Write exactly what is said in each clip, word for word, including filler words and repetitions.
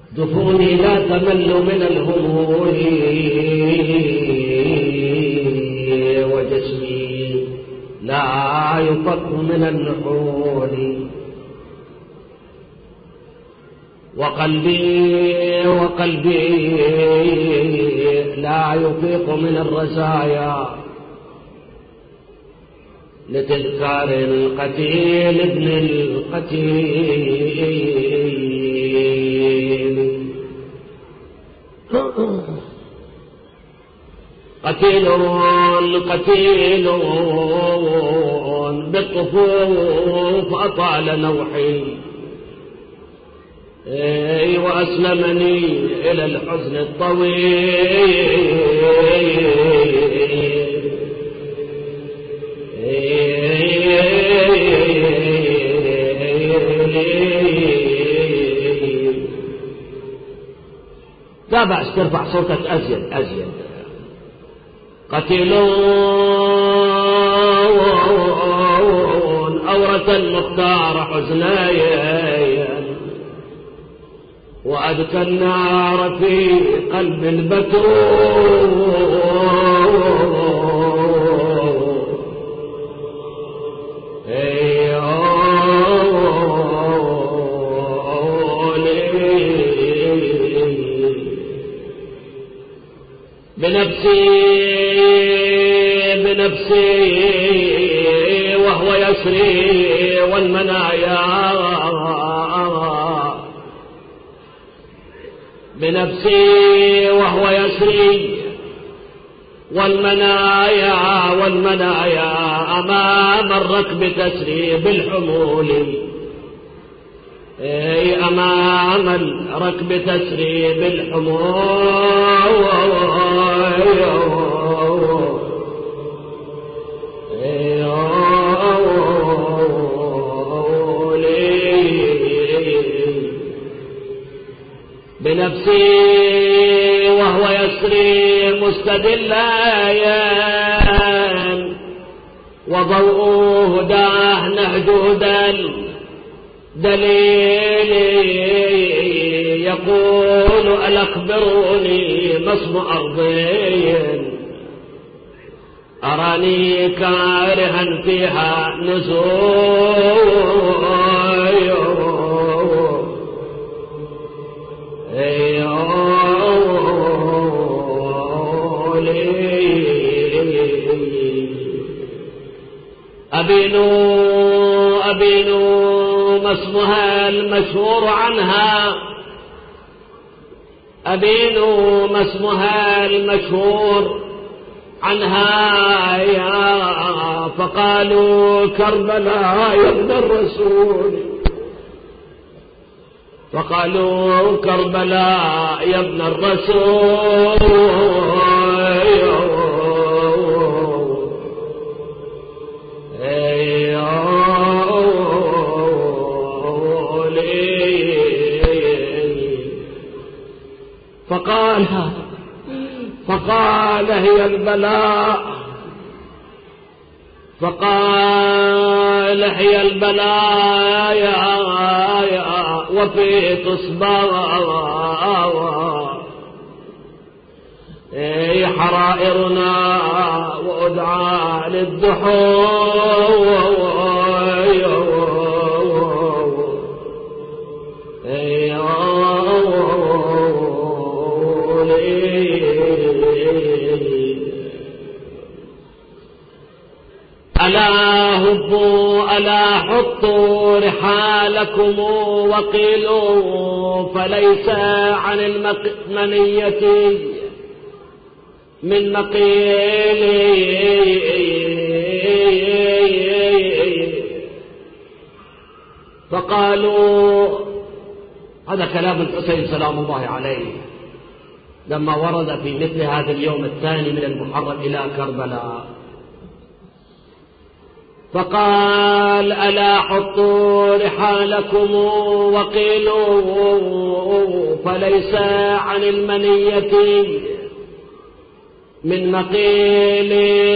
دفوني لا تمل من الهموم وجسمي لا يفك من النحول وقلبي وقلبي لا يفيق من الرزايا لتذكار القتيل ابن القتيل قتيل قتيل بالطفوف أطال نوحي وأسلمني إلى الحزن الطويل لا بأس ترفع صوتك أزيد أزيد. قتيلون أورة المختار حزنايا وأدكى النار في قلب البتول بنفسي بنفسي وهو يسري والمنايا بنفسي وهو يسري والمنايا والمنايا أمام الركب تسري بالحمول اي امام الركب تسري بالحمول بنفسي وهو يسري مستدلا وضوءه هداه نهجودا دليلي يقول ألا أخبروني ما اسم أرضي أراني كارها فيها نزول أبينو أبينو ما اسمها المشهور عنها أبينو ما اسمها المشهور عنها يا فقالوا كربلاء يا ابن الرسول فقالوا كربلاء يا ابن الرسول فقال فقال هي البلاء فقال هي البلاء يا يا وفي تصبر حرائرنا وأدعى للدحور ألا هبوا ألا حطوا رحالكم وقيلوا فليس عن المنية من مقيل فقالوا هذا كلام الحسين سلام الله عليه لما ورد في مثل هذا اليوم الثاني من المحرم إلى كربلاء فقال ألا حطوا رحالكم وقيلوا فليس عن المنية من مقيل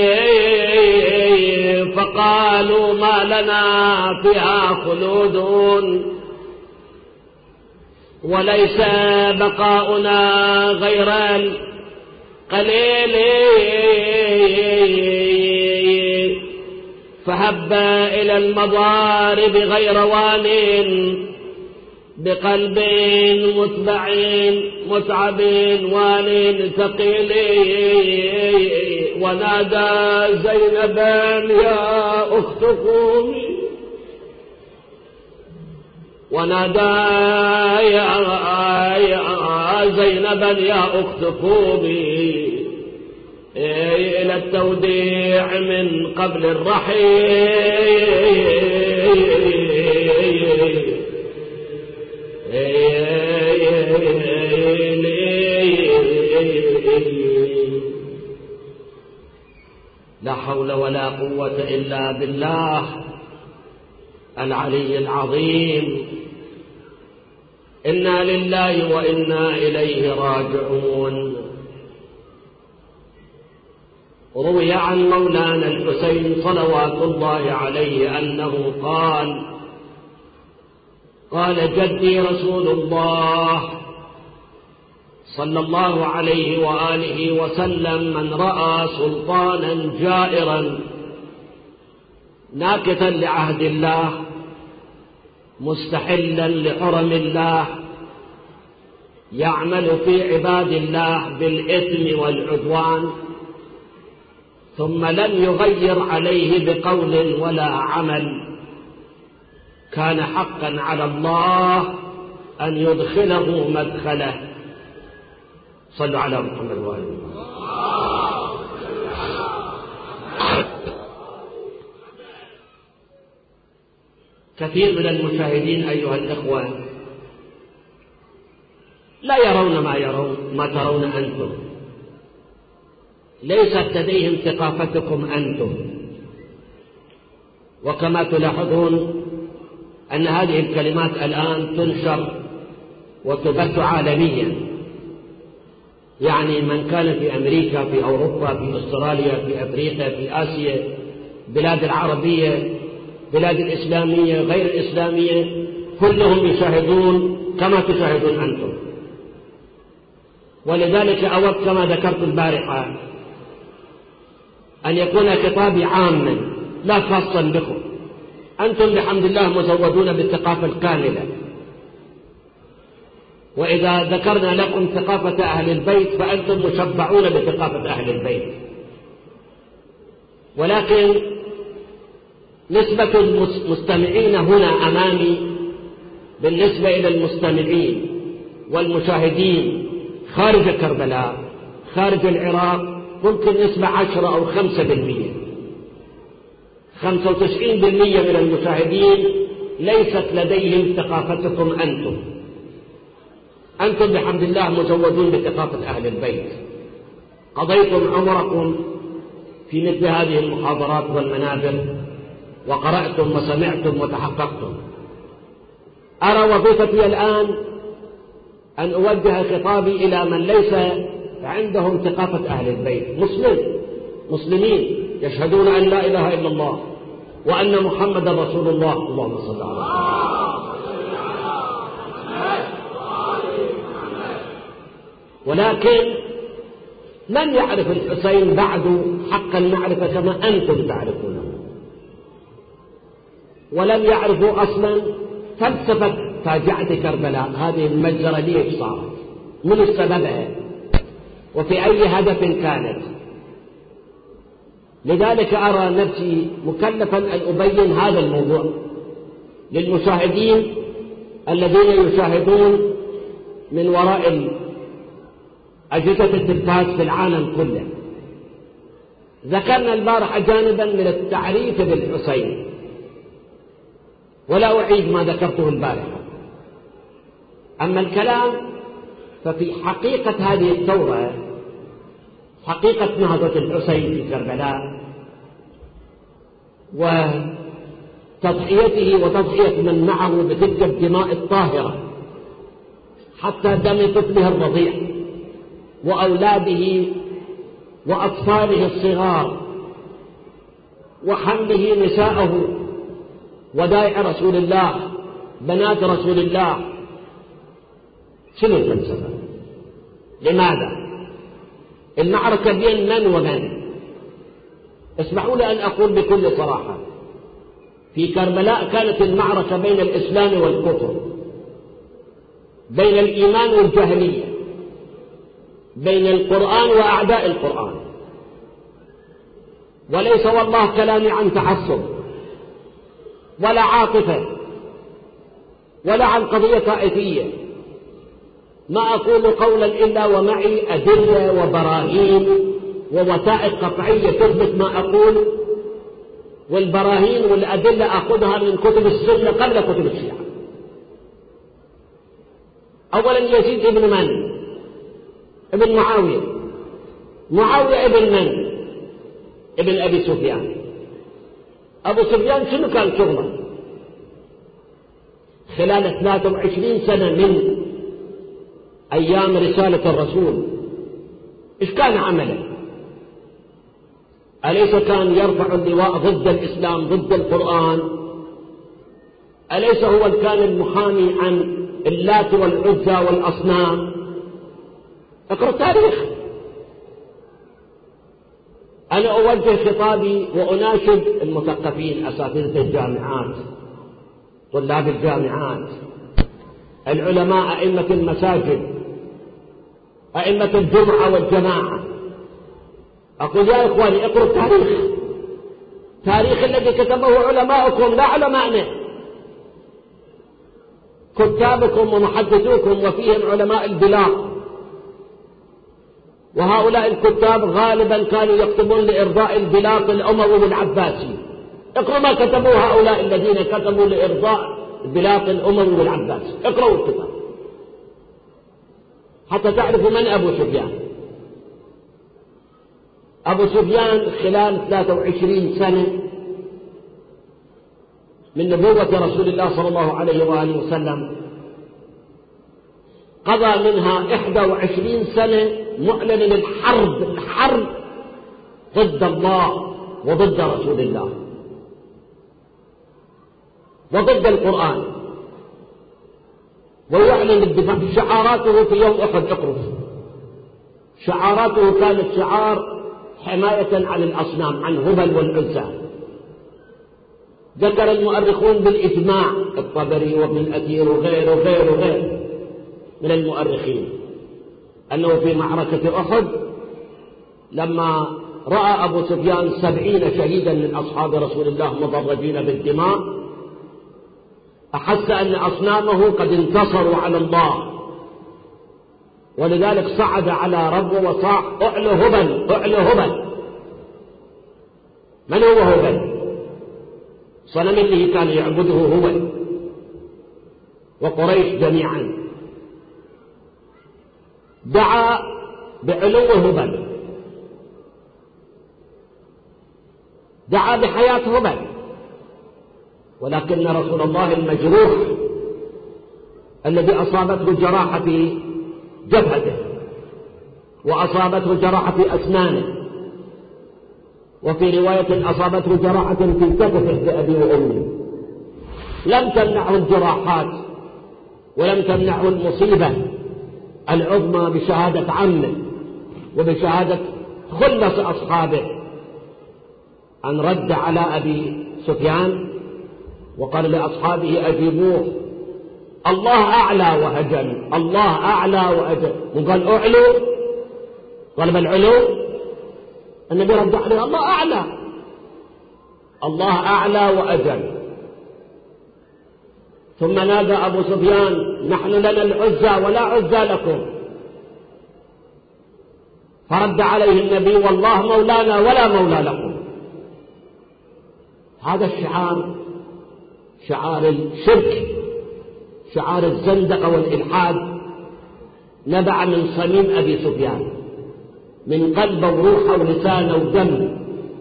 فقالوا ما لنا فيها خلود وليس بقاؤنا غير القليل، فهب إلى المضارب غير وان، بقلب متبع متعب وان ثقيل. ونادى زينبا يا أخت قومي، ونادى يا زينبا يا أخت قومي إلى التوديع من قبل الرحيل. لا حول ولا قوة إلا بالله العلي العظيم. إنا لله وإنا إليه راجعون. روي عن مولانا الحسين صلوات الله عليه أنه قال: قال جدي رسول الله صلى الله عليه وآله وسلم: من رأى سلطانا جائرا ناكثا لعهد الله مستحلا لحرم الله يعمل في عباد الله بالإثم والعدوان ثم لم يغير عليه بقول ولا عمل، كان حقا على الله أن يدخله مدخله. صلوا على محمد وآله. كثير من المشاهدين أيها الإخوة لا يرون ما يرون ما ترون أنتم، ليست لديهم ثقافتكم أنتم. وكما تلاحظون أن هذه الكلمات الآن تنشر وتبث عالميا، يعني من كان في أمريكا، في أوروبا، في أستراليا، في أفريقيا، في آسيا، بلاد العربية، بلاد الإسلامية غير الإسلامية، كلهم يشاهدون كما تشاهدون أنتم. ولذلك أود كما ذكرت البارحة أن يكون خطابي عاما لا خاصا بكم. أنتم بحمد الله مزودون بالثقافة الكاملة، وإذا ذكرنا لكم ثقافة أهل البيت فأنتم مشبعون بثقافة أهل البيت. ولكن نسبة المستمعين هنا أمامي بالنسبة إلى المستمعين والمشاهدين خارج كربلاء خارج العراق ممكن نسبة عشرة أو خمسة بالمئة. خمسة وتسعين بالمئة من المشاهدين ليست لديهم ثقافتكم أنتم. أنتم بحمد الله مزودون بثقافة أهل البيت، قضيتم عمركم في مثل هذه المحاضرات والمنابر، وقرأتم وسمعتم وتحققتم. أرى وظيفتي الآن أن أوجه خطابي إلى من ليس عندهم ثقافة أهل البيت، مسلم مسلمين يشهدون أن لا إله إلا الله وأن محمد رسول الله. اللهم صل على محمد. ولكن لم يعرف الحسين بعد حق المعرفة كما أنتم تعرفونه، ولم يعرفوا أصلا فلسفة فاجعة كربلاء. هذه المجزرة ليش صارت؟ من السببها؟ وفي أي هدف كانت؟ لذلك أرى نفسي مكلفا أن أبين هذا الموضوع للمشاهدين الذين يشاهدون من وراء أجهزة التلفاز في العالم كله. ذكرنا البارحة جانبا من التعريف بالحسين، ولا أعيد ما ذكرته البارحة. أما الكلام ففي حقيقة هذه الثورة، حقيقة نهضة الحسين في كربلاء وتضحيته وتضحية من معه بتلك الدماء الطاهرة حتى دم طفله الرضيع وأولاده وأطفاله الصغار وحمله نساءه ودائع رسول الله بنات رسول الله شنو الفلسفة؟ لماذا؟ المعركة بين من ومن؟ اسمحوا لي أن أقول بكل صراحة، في كربلاء كانت المعركة بين الإسلام والكفر، بين الإيمان والجاهلية، بين القرآن وأعداء القرآن، وليس والله كلامي عن تعصب ولا عاطفة ولا عن قضية طائفية، ما أقول قولا إلا ومعي أدلة وبراهين ووثائق قطعية تثبت ما أقول، والبراهين والأدلة أخذها من كتب السنة قبل كتب الشيعة. أولا يزيد ابن من؟ ابن معاوية. معاوية ابن من؟ ابن أبي سفيان. أبو سفيان شنو كان شغله خلال ثلاثة وعشرين سنة من أيام رسالة الرسول؟ إيش كان عمله؟ أليس كان يرفع اللواء ضد الإسلام ضد القرآن؟ أليس هو كان المحامي عن اللات والعزى والأصنام؟ اقرأ التاريخ. أنا أوجه خطابي وأناشد المثقفين، أساتذة الجامعات، طلاب الجامعات، العلماء، أئمة المساجد، أئمة الجمعة والجماعة، أقول يا إخواني اقرأوا التاريخ، تاريخ الذي كتبه علماؤكم لا علماءنا، كتابكم ومحدثوكم وفيهم علماء البلاغ، وهؤلاء الكتاب غالبا كانوا يكتبون لإرضاء البلاط الأموي والعباسي. اقرأوا ما كتبوا هؤلاء الذين كتبوا لإرضاء البلاط الأموي والعباسي، اقرأوا الكتاب حتى تعرفوا من أبو سفيان. أبو سفيان خلال ثلاثة وعشرين سنة من نبوة رسول الله صلى الله عليه وآله وسلم قضى منها إحدى وعشرين سنة معلن الحرب الحرب ضد الله وضد رسول الله وضد القرآن، ويعلن الدفاع. شعاراته في يوم أحد، اقرأ، شعاراته كانت شعار حماية عن الأصنام، عن هبل والعزى. ذكر المؤرخون بالإجماع، الطبري وابن الأثير وغيره وغيره وغيره من المؤرخين، أنه في معركة أحد لما رأى أبو سفيان سبعين شهيدا من أصحاب رسول الله مضرجين بالدماء، أحس أن أصنامه قد انتصروا على الله، ولذلك صعد على ربه وصاح: أعلى هبل أعلى هبل. من هو هبل؟ صنم اللي كان يعبده هبل وقريش جميعا. دعا بعلو هبل، دعا بحياة هبل، ولكن رسول الله المجروح الذي أصابته جراحة في جبهته وأصابته جراحة في أسنانه، وفي رواية أصابته جراحة في كتفه بأبي وأمي، لم تمنعه الجراحات ولم تمنعه المصيبة العظمى بشهادة عمه وبشهادة خلص أصحابه، أن رد على أبي سفيان وقال لأصحابه: أجيبوه، الله أعلى وأجل، الله أعلى وأجل. وقال: أعلو، قال: بل علو. النبي رد عليه: الله أعلى، الله أعلى وأجل. ثم نادى أبو سفيان: نحن لنا العزى ولا عزى لكم. فرد عليه النبي: والله مولانا ولا مولى لكم. هذا الشعار شعار الشرك، شعار الزندقة والإلحاد، نبع من صميم أبي سفيان، من قلبه وروحه ولسانه ودمه.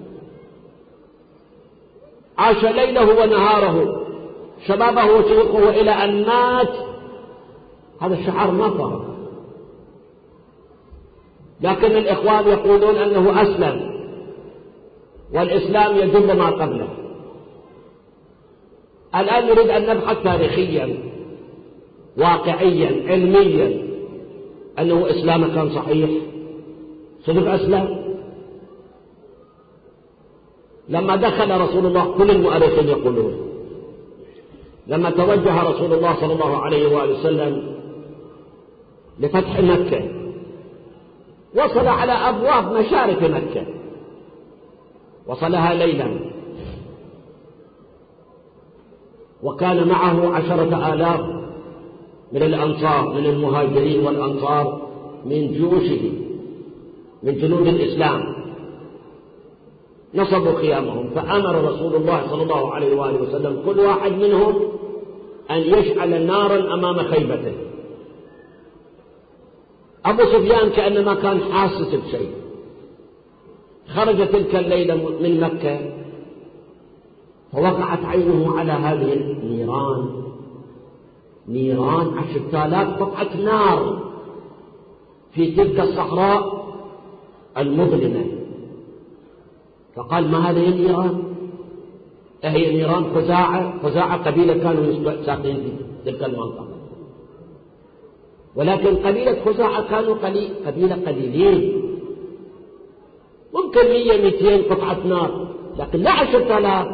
عاش ليله ونهاره، شبابه وشيخه، إلى أن مات هذا الشعار ما فرق. لكن الإخوان يقولون أنه أسلم، والإسلام يجب ما قبله. الآن نريد أن نبحث تاريخيا واقعيا علميا أنه إسلامه كان صحيح؟ صدق أسلم. لما دخل رسول الله، كل المؤرخين يقولون لما توجه رسول الله صلى الله عليه وآله وسلم لفتح مكة، وصل على أبواب مشارف مكة، وصلها ليلا، وكان معه عشرة آلاف من الأنصار، من المهاجرين والأنصار، من جيوشه، من جنود الإسلام، نصبوا خيامهم. فأمر رسول الله صلى الله عليه وآله وسلم كل واحد منهم أن يشعل نارا أمام خيبته. أبو سفيان كأنما كان حاسس بشيء، خرج تلك الليلة من مكة، فوقعت عينه على هذه النيران، نيران عشرة آلاف قطعة نار في تلك الصحراء المظلمة. فقال: ما هذه النيران؟ هي نيران خزاعة. خزاعة قبيلة كانوا ساكنين في تلك المنطقة، ولكن قبيلة خزاعة كانوا قبيلة قليلين، ممكن مية مئتين قطعة نار، لكن لا عشرة آلاف.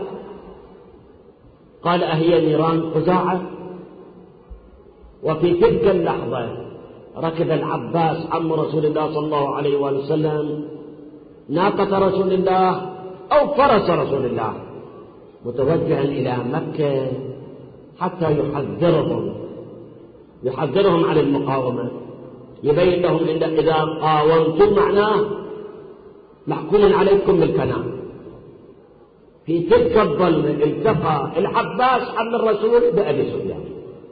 قال: أهي نيران خزاعة؟ وفي تلك اللحظة ركب العباس عم رسول الله صلى الله عليه وآله وسلم ناقة رسول الله أو فرس رسول الله، متوجها إلى مكة حتى يحذرهم يحذرهم عن المقاومة، يبين لهم إن إذا قاومتم معناه محكوم عليكم بالفناء. في تلك الظلمة التقى العباس عم الرسول بأبي سفيان،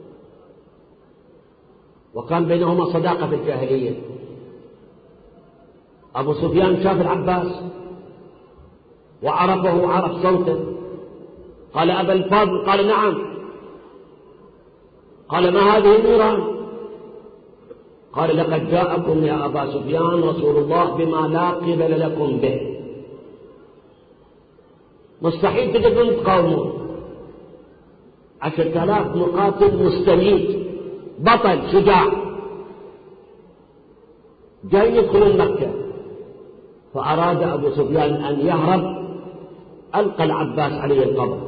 وكان بينهما صداقة في الجاهلية. أبو سفيان شاف العباس وعرفه وعرف صوته، قال: أبا الفضل؟ قال: نعم. قال: ما هذه النيران؟ قال: لقد جاءكم يا أبا سفيان رسول الله بما لا قبل لكم به، مستحيل تقدرون تقاومون. عشرة آلاف مقاتل مستميت، بطل شجاع، جاي يدخلون مكة. فأراد أبو سفيان أن يهرب، ألقى العباس عليه القبر.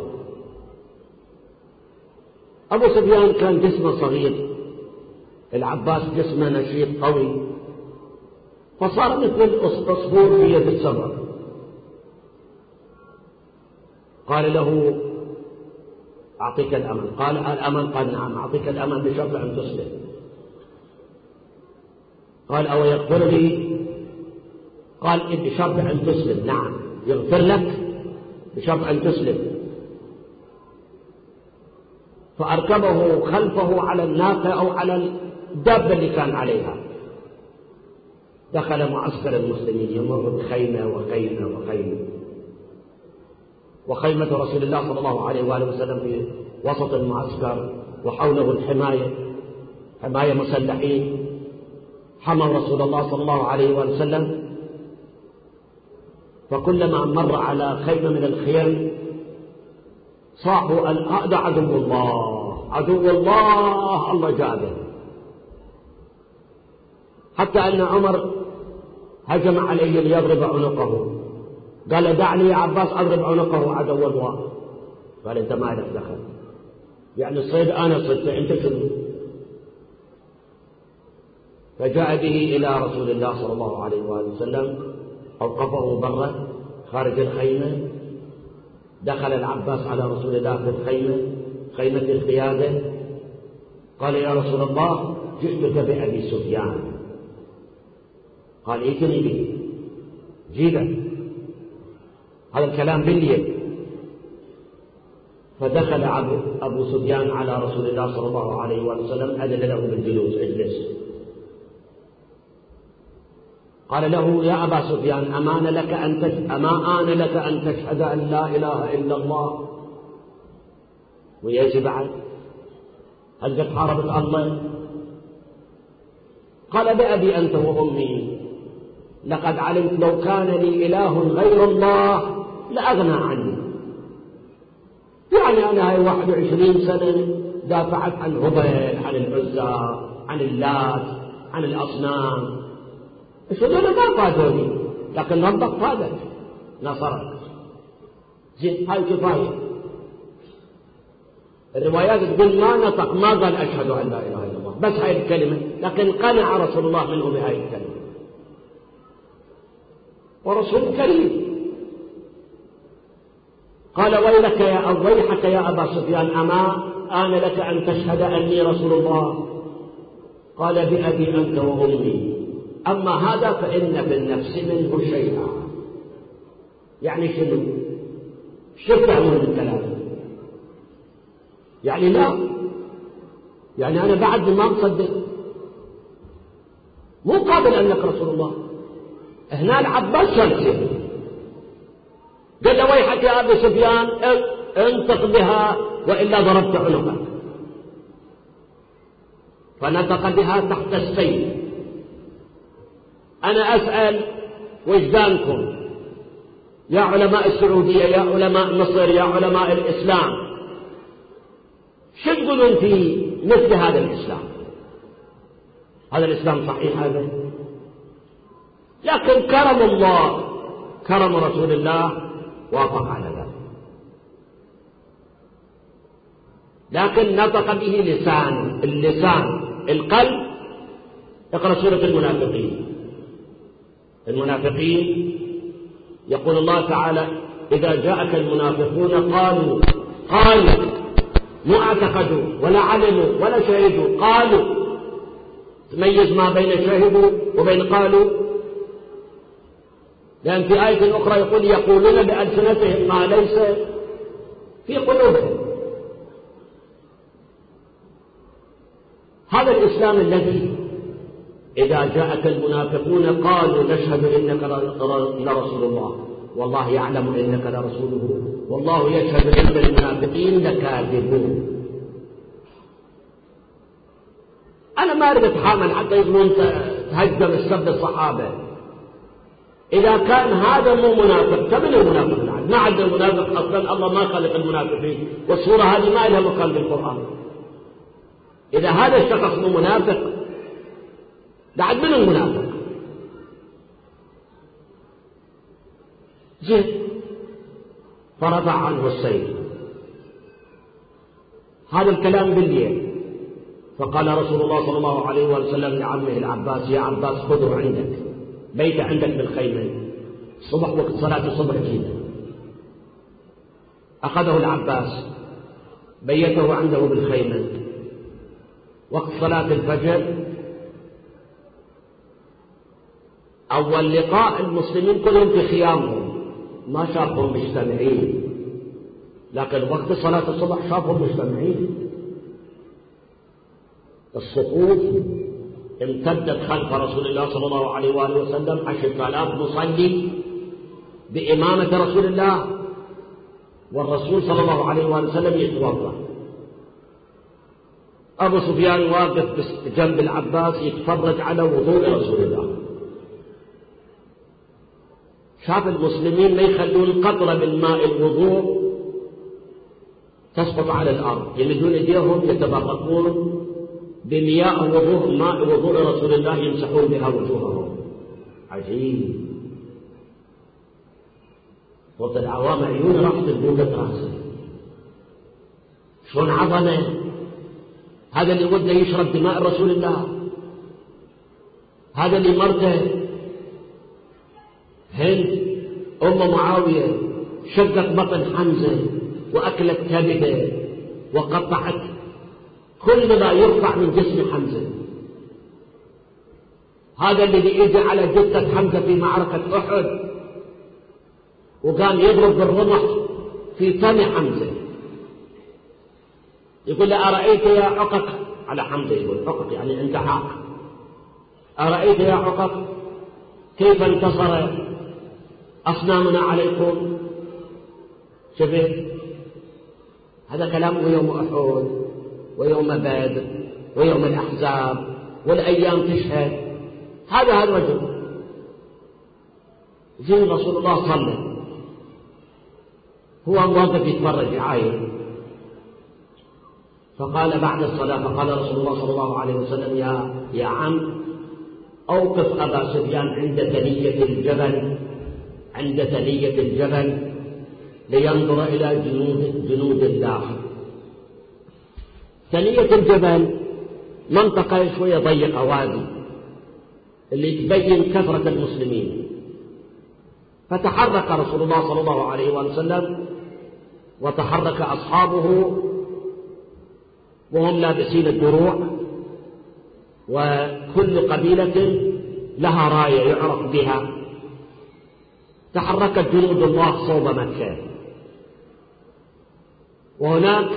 أبو سفيان كان جسمه صغير، العباس جسمه نشيط قوي، فصار مثل العصفور في يد السبع. قال له: أعطيك الأمل. قال: الأمل؟ قال: نعم، أعطيك الأمل بشرط أن تسلم. قال: أو يغفر لي؟ قال: بشرط أن تسلم. نعم، يغفر لك بشرط أن تسلم. فأركبه خلفه على الناقة أو على الدابة اللي كان عليها، دخل معسكر المسلمين، يمر بخيمة وخيمة وخيمة، وخيمة رسول الله صلى الله عليه وآله وسلم في وسط المعسكر، وحوله الحماية، حماية مسلحين حموا رسول الله صلى الله عليه وآله وسلم. فكلما مر على خيمة من الخيام صاحوا: هذا عدو الله، عدو الله، الله جاده. حتى أن عمر هجم عليه ليضرب عنقه، قال: دعني يا عباس أضرب عنقه عدو الله. قال: أنت ما لك دخل، يعني الصيد أنا صدت، أنت شنو؟ فجاء به إلى رسول الله صلى الله عليه وآله وسلم، أوقفه برا خارج الخيمة. دخل العباس على رسول الله في الخيمة، خيمة القيادة. قال: يا رسول الله، جئتك بأبي سفيان. قال: ائتني به، جيبه، هذا الكلام باليد. فدخل أبو سفيان على رسول الله صلى الله عليه وسلم، أذن له بالجلوس، اجلس. قال له: يا أبا سفيان، أمان لك أن تشهد أما آن لك أن تشهد أن لا إله إلا الله ويجب بعد؟ هل قد حاربت الله؟ قال: بأبي أنت وأمي، لقد علمت لو كان لي إله غير الله لأغنى عني. يعني أنا هاي واحد وعشرين سنة دافعت عن هبل، عن العزى، عن اللات، عن الأصنام. شو دول ما فادوني، لكن ربك فادك نصرك. زين هاي كفاية. الروايات تقول ما نطق، ما قال أشهد أن لا إله إلا الله، بس هاي الكلمة، لكن قنع رسول الله منه بهاي الكلمة، ورسول كريم. قال ويلك يا أو ويحك يا أبا سفيان، أما آن لك أن تشهد أني رسول الله؟ قال بأبي أنت وأمي، أما هذا فإن بالنفس منه شيئا. يعني شنو؟ شو تعمل الكلام؟ يعني لا، يعني أنا بعد ما مصدق، مو قابل أنك رسول الله. هنا العباس شلسل قال له ويحك يا أبي سفيان انطق بها وإلا ضربت عنقك. فنطق بها تحت السيف. أنا أسأل وجدانكم يا علماء السعودية، يا علماء مصر، يا علماء الإسلام، شو تقولون في مثل هذا الإسلام؟ هذا الإسلام صحيح هذا؟ لكن كرم الله، كرم رسول الله وافق على ذلك، لكن نطق به لسان، اللسان القلب. اقرأ سورة المنافقين. المنافقين يقول الله تعالى إذا جاءك المنافقون قالوا قالوا مو اعتقدوا ولا علموا ولا شهدوا، قالوا. تميز ما بين شهدوا وبين قالوا، لأن في آية أخرى يقول يقولون بألسنتهم ما ليس في قلوبهم. هذا الإسلام الذي إذا جاءك المنافقون قالوا نشهد إنك لرسول الله والله يعلم إنك لرسوله والله يشهد إن المنافقين لكاذبون. أنا ما أريد أتحامل حتى يقولون تهجم السب الصحابة. إذا كان هذا مو منافق فمن المنافق العاد؟ ما عندنا منافق أصلا، الله ما خلق المنافقين، والسورة هذه ما لها مكان بالقرآن. إذا هذا الشخص مو منافق بعد من المنافق؟ زين. فرفع عنه السيف. هذا الكلام بالليل. فقال رسول الله صلى الله عليه وسلم لعمه العباس يا عباس خذه عندك، بيت عندك بالخيمة، صبح وقت صلاة الصبح جيدا. أخذه العباس بيته عنده بالخيمة. وقت صلاة الفجر أول لقاء المسلمين كلهم في خيامهم، ما شافهم مجتمعين، لكن وقت صلاة الصبح شافهم مجتمعين. الصفوف امتدت خلف رسول الله صلى الله عليه وآله وسلم، عشرة آلاف مصلي بإمامة رسول الله، والرسول صلى الله عليه وآله وسلم يتوضأ. أبو سفيان واقف جنب العباس يتفرج على وضوء رسول الله. شاف المسلمين ما يخلون قطرة من ماء الوضوء تسقط على الأرض، يمدون ايديهم يتبركون بمياه وضوء ماء وضوء رسول الله يمسحون بها وجوههم. عجيب. وقت العوام عيون راح تبوكة راسه، شلون عظمه هذا اللي وده يشرب دماء رسول الله، هذا اللي مرته هند أم معاوية شقت بطن حمزة وأكلت كبده وقطعت كل ما يرفع من جسم حمزة، هذا الذي اجى على جثة حمزة في معركة أحد وقام يضرب بالرمح في فم حمزة، يقول له أرأيت يا عقق على حمزة، يقول عقق يعني أنت حاق، أرأيت يا عقق كيف انتصر أصنامنا عليكم؟ شفت هذا كلامه يوم أحد ويوم بدر ويوم الأحزاب والأيام تشهد. هذا هذا الرجل. زين رسول الله صلى، هو واقف يتفرج يعاين، فقال بعد الصلاة فقال رسول الله صلى الله عليه وسلم يا يا عم أوقف أبا سفيان عند ثنية الجبل عند ثنية الجبل لينظر إلى جنود جنود الله. ثنية الجبل منطقة شوية ضيقة، وادي اللي تبين كثرة المسلمين. فتحرك رسول الله صلى الله عليه وسلم وتحرك أصحابه وهم لابسين الدروع، وكل قبيلة لها راية يعرف بها. تحركت جنود الله صوب مكة، وهناك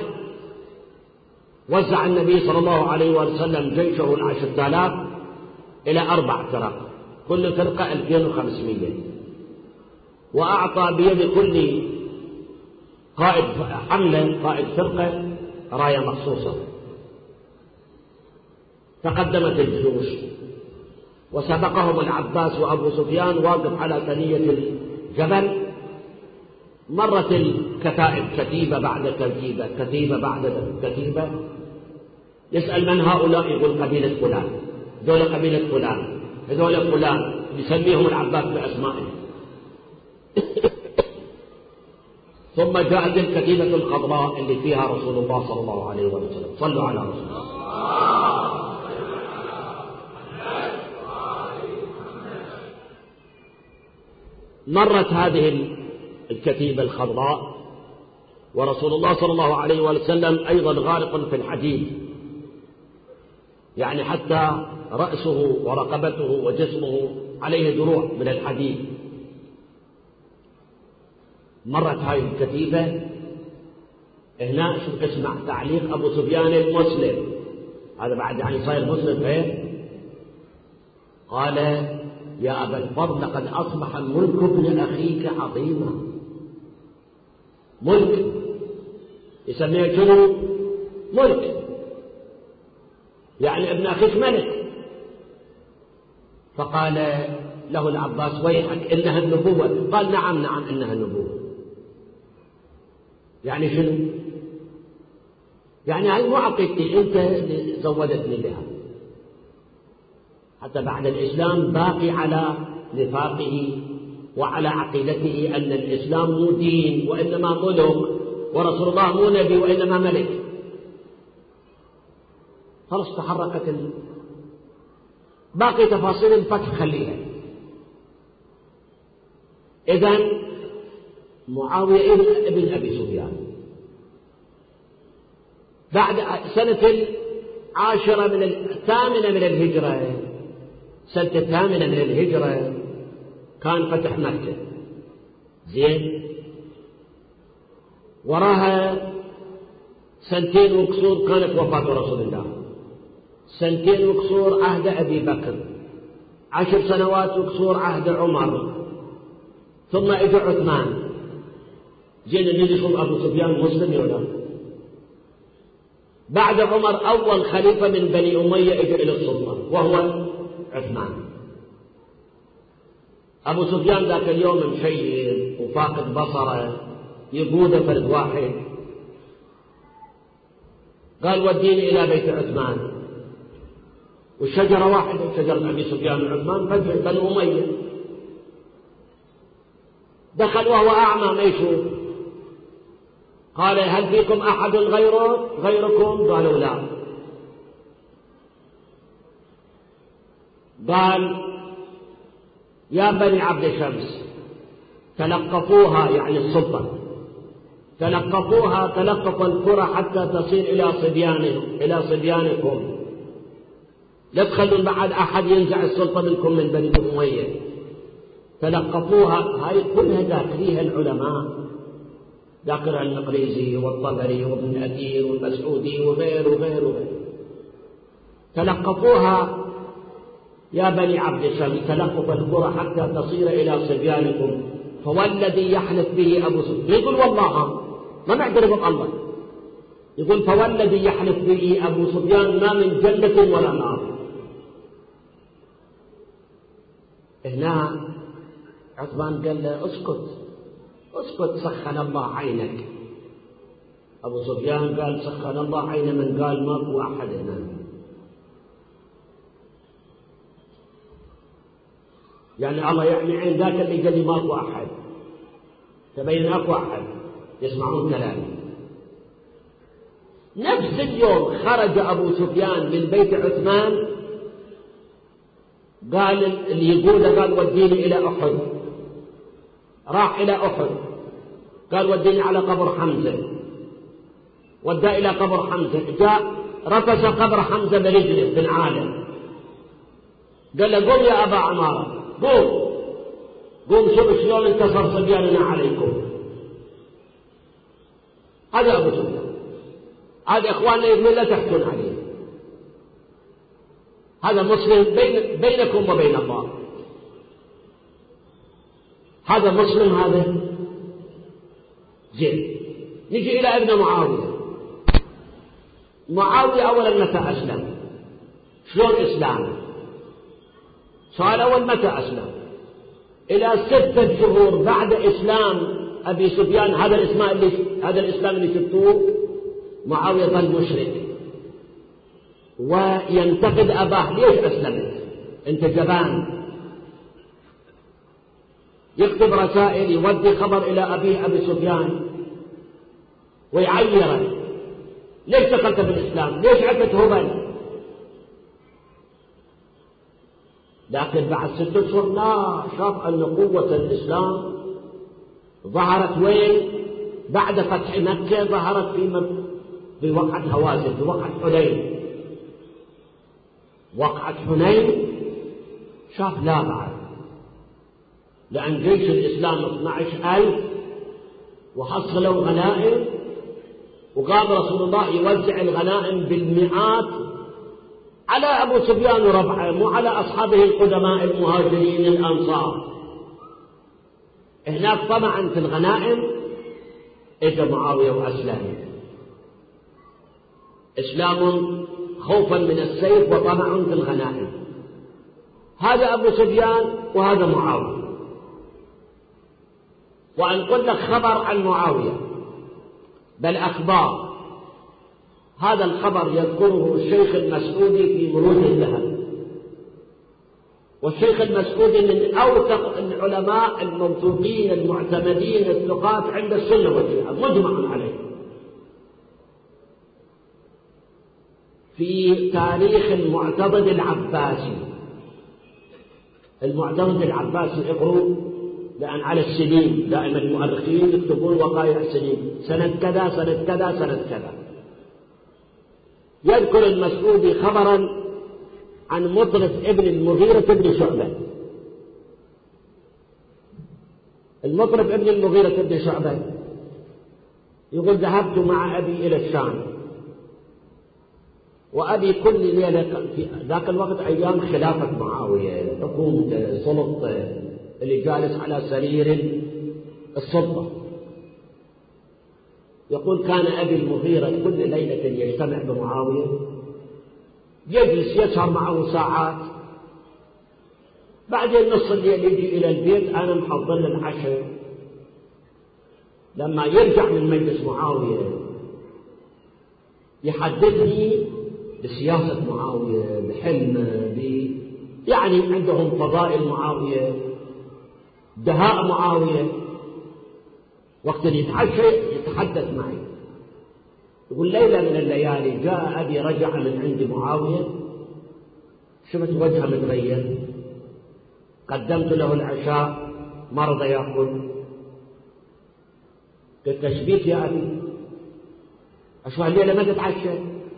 وزع النبي صلى الله عليه وسلم جيشه العشرة آلاف إلى أربع فرق، كل فرقة ألفين وخمسمائة، وأعطى بيد كل قائد حملة قائد فرقة راية مخصوصة. تقدمت الجيوش وسبقهم العباس وأبو سفيان واقف على ثنية الجبل. مرت الكتائب كتيبة بعد كتيبة كتيبة بعد كتيبة، يسأل من هؤلاء؟ يقول قبيلة فلان، هذول قبيلة فلان، هذول فلان، يسميهم العباس بأسمائهم. ثم جاءت الكتيبة الخضراء اللي فيها رسول الله صلى الله عليه وسلم. صلوا على رسول الله. مرت هذه الكتيبة الخضراء ورسول الله صلى الله عليه وسلم أيضا غارق في الحديد، يعني حتى رأسه ورقبته وجسمه عليه دروع من الحديد. مرت هاي الكتيبة، هنا شوف اسمع تعليق أبو سفيان المسلم، هذا بعد يعني صاير مسلم ايه؟ قال: يا أبا الفضل لقد أصبح ملك ابن أخيك عظيما. ملك يسميه شنو؟ ملك، يعني ابن أخيك ملك. فقال له العباس: ويحك إنها النبوة. قال: نعم نعم إنها النبوة. يعني شنو؟ يعني هاي مو عقيدتي، أنت اللي زودتني بها. حتى بعد الإسلام باقي على نفاقه وعلى عقيدته أن الإسلام مو دين وإنما ملك، ورسول الله مو نبي وإنما ملك. خلاص تحركت ال... باقي تفاصيل الفتح خليها. إذن معاوية ابن أبي سفيان بعد سنة العاشرة من الثامنة من الهجرة، سنة الثامنة من الهجرة كان فتح مكة. زين، وراها سنتين وكسور كانت وفاة رسول الله، سنتين وكسور عهد أبي بكر، عشر سنوات وكسور عهد عمر، ثم إجا عثمان. جينا نجيكم أبو سفيان مسلم يولا. بعد عمر أول خليفة من بني أمية إجا إلى السلطة وهو عثمان. أبو سفيان ذاك اليوم مشيب وفاقد بصره، يقوده فرد واحد. قال: وديني إلى بيت عثمان. والشجرة واحدة، شجرة أبي سفيان وعثمان بنو أمية. دخل وهو أعمى ما يشوف. قال: هل فيكم أحد غيره غيركم؟ قالوا: لا. قال: يا بني عبد شمس تلقفوها، يعني السلطة، تلقفوها تلقف القرى حتى تصل إلى صبيانكم إلى صبيانكم، لا تخلون بعد أحد ينزع السلطة منكم من بني أمية. تلقفوها، هاي كلها ذاكريها العلماء، ذاكرها المقريزي والطبري وابن أثير والمسعودي وغيره وغيره وغيره. تلقفوها يا بني عبد شمس تلقف القرى حتى تصير إلى صبيانكم، فوالذي يحلف به أبو سفيان. يقول والله ما معترف بالله، يقول فوالذي يحلف به أبو سفيان ما من جنة ولا نار. هنا عثمان قال له: اسكت اسكت سخن الله عينك. أبو سفيان قال: سخن الله عين من قال ماكو أحد هنا. يعني الله يعني عين ذاك اللي قال لي ماكو أحد، تبين أكو أحد يسمعون كلامي. نفس اليوم خرج أبو سفيان من بيت عثمان، قال اللي يقول قال وديني إلى أحد، راح إلى أحد، قال وديني على قبر حمزة، ودى إلى قبر حمزة، جاء رفس قبر حمزة برجله بالعالم، قال له قم يا أبا عمارة، قم قم شوف شلون انتصر صبياننا عليكم. هذا أبو سفيان، هذا إخواننا يقولون لا تحكون عليه، هذا مسلم بين بينكم وبين الله، هذا مسلم هذا زين. نجي إلى ابن معاوية. معاوية أولا متى أسلم؟ شلون إسلامه؟ سؤال أول متى أسلم؟ إلى ستة شهور بعد إسلام أبي سفيان. هذا الإسلام اللي هذا الإسلام اللي شفتوه معاوية ظل مشرك وينتقد أباه، ليش أسلمت؟ أنت جبان. يكتب رسائل يودي خبر إلى أبيه أبي سفيان ويعيره، ليش دخلت في الإسلام؟ ليش عفت هبل؟ لكن بعد ستة شهور لا، شاف أن قوة الإسلام ظهرت وين؟ بعد فتح مكة ظهرت في في وقعة هوازن، في وقعة حنين. وقعة حنين شاف لا بعد، لأن جيش الإسلام اثني عشر ألف وحصلوا غنائم، وقام رسول الله يوزع الغنائم بالمئات على أبو سفيان وربعه، مو على أصحابه القدماء المهاجرين الأنصار. هناك طمعا في الغنائم، إجا معاوية وأسلم. إسلام خوفا من السيف وطمع في الغنائم. هذا أبو سفيان وهذا معاوية. وأنقل لك خبر عن معاوية بل أخبار. هذا الخبر يذكره الشيخ المسعودي في مروج الذهب، والشيخ المسعودي من أوثق العلماء الموثوقين المعتمدين الثقات عند السنة والجماعة، مجمع عليه. في تاريخ المعتضد العباسي، المعتضد العباسي اقروا، لأن على السنين دائما المؤرخين يكتبون وقائع سنين، سنة كذا سنة كذا سنة كذا. يذكر المسعودي خبرا عن مطرف ابن المغيرة بن شعبة. المطرف ابن المغيرة بن شعبة يقول ذهبت مع أبي إلى الشام، وأبي كل ليلة في ذاك الوقت أيام خلافة معاوية، حكومة السلطة اللي جالس على سرير السلطة. يقول كان أبي المغيرة كل ليلة يجتمع بمعاوية، يجلس يسهر معه ساعات، بعدين نص الليل يجي إلى البيت، أنا محضر له العشاء. لما يرجع من مجلس معاوية يحدثني بسياسة معاوية، بحلمه، ب يعني عندهم فضائل معاوية، دهاء معاوية. وقت يتعشى يتحدث معي، يقول ليلة من الليالي جاء أبي رجع من عند معاوية، شفت وجهه متغير، قدمت له العشاء ما رضى يأكل، قلت ايش بيك يا أبي؟ أشوى الليلة ما تتعشى؟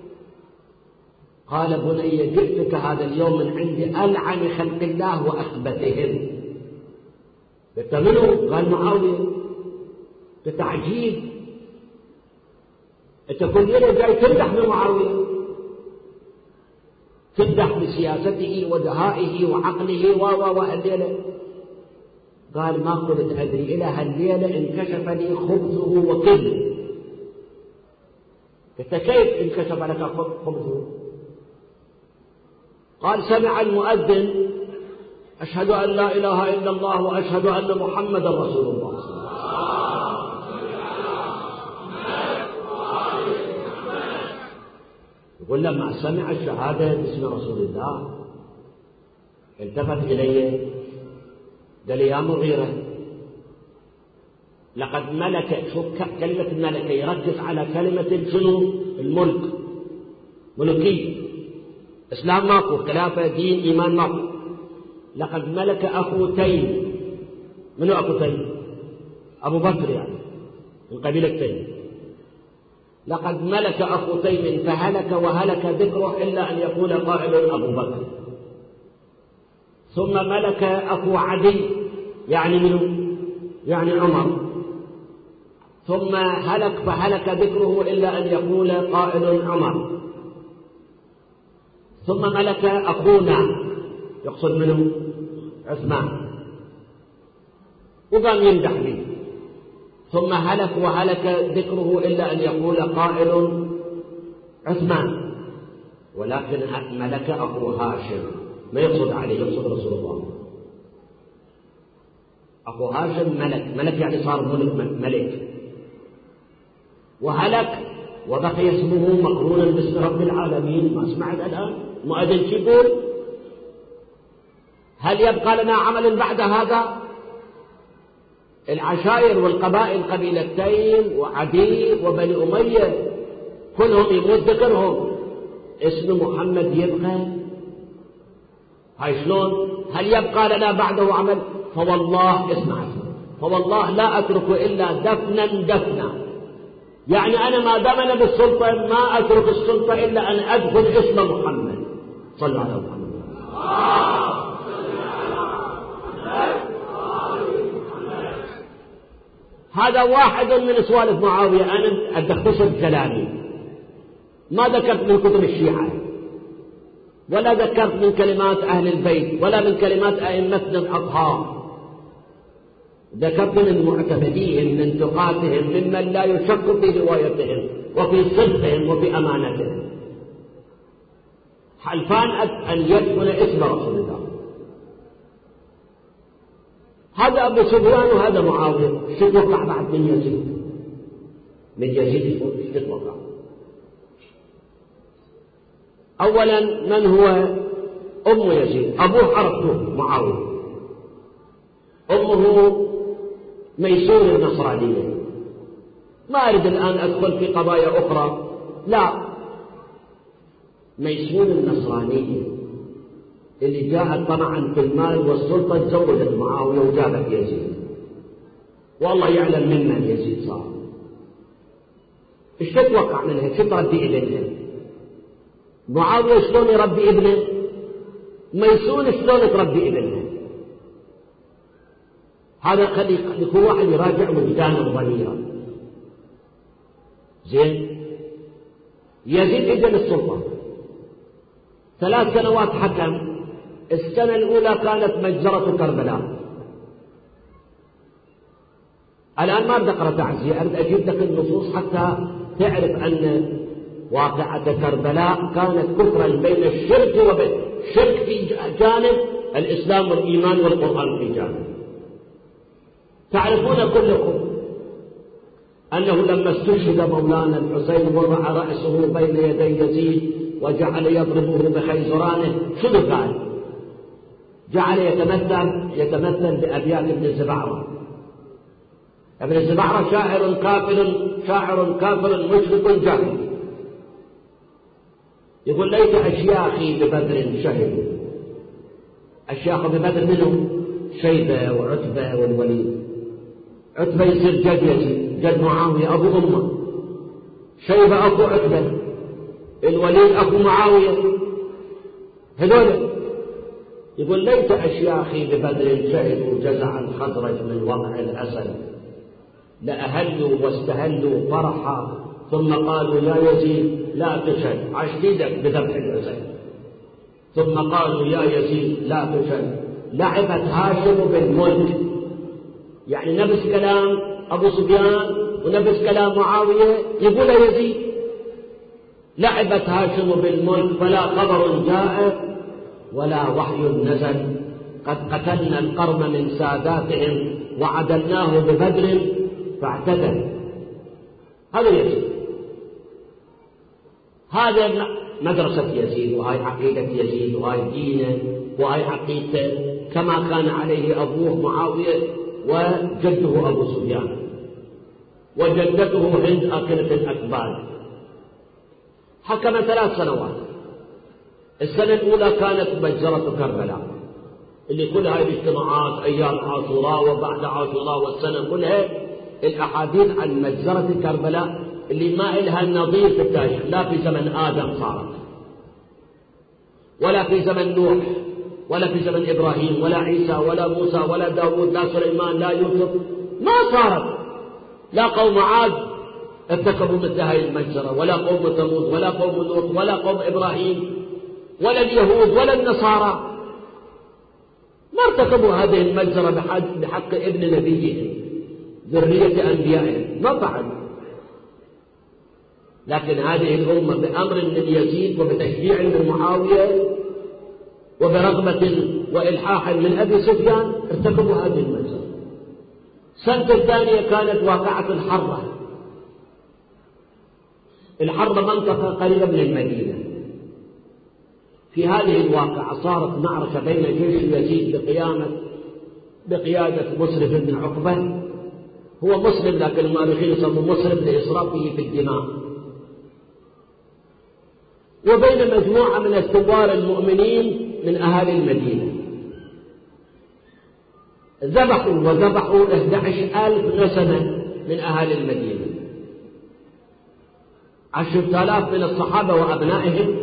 قال بني جئتك هذا اليوم من عندي ألعن خلق الله وأخبثهم. قلت منه؟ قال معاوية. قلت عجيب، أنت كل ليلة جاي تمدح بمعاوية، تمدح بسياسته ودهائه وعقله و و الليلة. قال ما كنت أدري إلى هالليلة انكشف لي خبزه وكله. قلت كيف انكشف لك خبزه؟ قال سمع المؤذن أشهد أن لا إله إلا الله وأشهد أن محمدا رسول الله. يقول لما سمع الشهادة باسم رسول الله التفت إلي قال يا مغيرة لقد ملك، شوف كلمة الملك يركز على كلمة شنو؟ الملك، ملكي، إسلام ماكو، خلافة، دين، إيمان ماكو. لقد ملك أخو تيم. منو أخو تيم؟ أبو بكر يعني من قبيلة تيم. لقد ملك أخو تيم فهلك وهلك ذكره إلا أن يقول قائل أبو بكر. ثم ملك أخو عدي يعني منو؟ يعني عمر. ثم هلك فهلك ذكره إلا أن يقول قائل عمر. ثم ملك أخونا يقصد منه عثمان وقام يمدح به. ثم هلك وهلك ذكره إلا أن يقول قائل عثمان. ولكن ملك أخو هاشم ما يقصد عليه، يقصد رسول الله. أخو هاشم ملك، ملك يعني صار ملك ملك. وهلك وبقي اسمه مقرونا باسم رب العالمين. ما سمعت الآن مؤذن يقول هل يبقى لنا عمل بعد هذا؟ العشائر والقبائل، قبيلة تيم وعدي وبني أمية كلهم يموت ذكرهم، اسم محمد يبقى. هاي شلون؟ هل يبقى لنا بعده عمل؟ فوالله اسمع، فوالله لا أترك إلا دفنا دفنا. يعني أنا ما دام أنا بالسلطة ما أترك السلطة إلا أن أدخل اسم محمد. صلوا على محمد. هذا واحد من سوالف معاوية. أنا أدي أختصر كلامي، ما ذكرت من كتب الشيعة ولا ذكرت من كلمات أهل البيت ولا من كلمات أئمتنا الأطهار. ذكرت من معتمديهم، من ثقاتهم، ممن لا يشك في روايتهم وفي صدقهم وفي أمانتهم، حلفان أن يدخل اسم رسول الله. هذا أبو سفيان وهذا معاوية. شو توقع بعد من يزيد؟ من يزيد شو توقع؟ أولا من هو أم يزيد؟ أبوه عرفته معاوية، أمه ميسور النصرانية. ما أريد الآن أدخل في قضايا أخرى، لا، ميسور النصرانية اللي جاءت طمعا في المال والسلطة تزوجت معاوية وجابت يزيد. والله يعلم ممن يزيد صار. ايش تتوقع منها؟ شو تربي ابنها؟ معاوية شلون يربي ابنه؟ ميسون شلون تربي ابنها؟ هذا خلي يكون واحد يراجع وجدانه ضميره. زين، يزيد اجى للسلطة ثلاث سنوات حكم. السنة الأولى كانت مجزرة كربلاء. الآن ما بدي أقرأ تعزية، أريد أجيب لك النصوص حتى تعرف أن واقعة كربلاء كانت كفرا بين الشرك وبين الشرك في جانب، الإسلام والإيمان والقرآن في جانب. تعرفون كلكم أنه لما استشهد مولانا الحسين وضع رأسه بين يدي يزيد وجعل يضربه بخيزرانه. شنو قال؟ جعل يتمثل يتمثل بأبيات ابن الزبعرة. ابن الزبعرة شاعر كافر، شاعر كافر مشرك جاهل. يقول ليت أشياخي ببدر شهدوا. أشياخ ببدر منهم شيبة وعتبة والوليد. عتبة يصير جد يزيد، جد معاوية أبو أمه. شيبة أخو عتبة، الوليد أخو معاوية. هذول يقول ليت أشياخي ببدر شهدوا جزع الخزرج من وقع الأسد، لأهلوا واستهلوا فرحا ثم قالوا يا يزيد لا تشهد. عشديدك بذبح الحسين. ثم قالوا يا يزيد لا تشهد. لعبت هاشم بالملك، يعني نفس كلام أبو سفيان ونفس كلام معاوية يقول يزيد. لعبت هاشم بالملك فلا خبر جاء ولا وحي نزل، قد قتلنا القرن من ساداتهم وعدلناه ببدر فاعتدل. هذا يزيد، هذا مدرسة يزيد، وهاي عقيدة يزيد، وهاي دينه، وهاي عقيدته. كما كان عليه أبوه معاوية وجده أبو سفيان، وجدته هند آكلة الأكباد. حكم ثلاث سنوات. السنة الأولى كانت مجزرة كربلاء اللي كلها الاجتماعات أيام عاشوراء وبعد عاشوراء والسنة كلها الأحاديث عن مجزرة كربلاء اللي ما إلها نظير في التاريخ، لا في زمن آدم صارت، ولا في زمن نوح، ولا في زمن إبراهيم، ولا عيسى، ولا موسى، ولا داود، لا سليمان، لا يوسف، ما صارت. لا قوم عاد ارتكبوا مثل هذه المجزرة، ولا قوم ثمود، ولا قوم لوط، ولا قوم إبراهيم، ولا اليهود، ولا النصارى، ما ارتكبوا هذه المجزرة بحق ابن نبيهم ذرية أنبيائهم، ما فعلوا. لكن هذه الأمة بأمر من يزيد وبتشجيع من معاوية وبرغبة وإلحاح من أبي سفيان ارتكبوا هذه المجزرة. السنة الثانية كانت واقعة الحرة. الحرة منطقة قريبة من المدينة. في هذه الواقعة صارت معركة بين جيش يزيد بقيامة بقيادة مسلم بن عقبة، هو مسلم لكن المؤرخين يسموه مسلم لإسرافه في الدماء، وبين مجموعة من الثوار المؤمنين من أهالي المدينة. ذبحوا وذبحوا إحدى عشر ألف نسمة من أهالي المدينة، عشرة آلاف من الصحابة وأبنائهم،